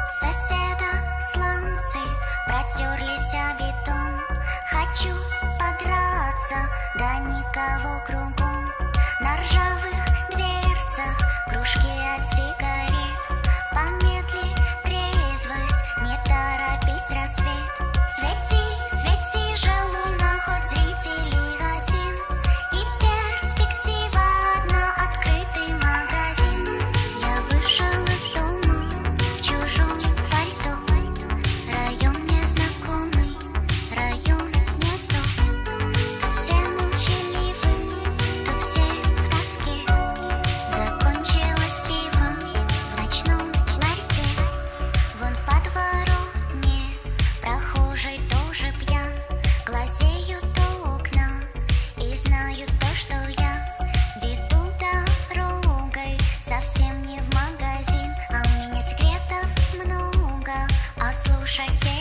Соседа сланцы протерлись о бетон. Хочу подраться, да никого кругом. На ржавых дверцах кружки от сигарет. Помедли трезвость, не торопись рассвет. Свети, свети же луна, хоть зрителей один. И перспектива одна, открытый магазин. Я вышел из дома в чужом пальто. Район незнакомый, район не тот. Тут все молчаливы, тут все в тоске. Закончилось пиво в ночном ларьке. Вон в подворотне прохожий тоже пьян. Глазеют у окна и знают то, что я веду дорогой совсем не в магазин. А у меня секретов много, а слушать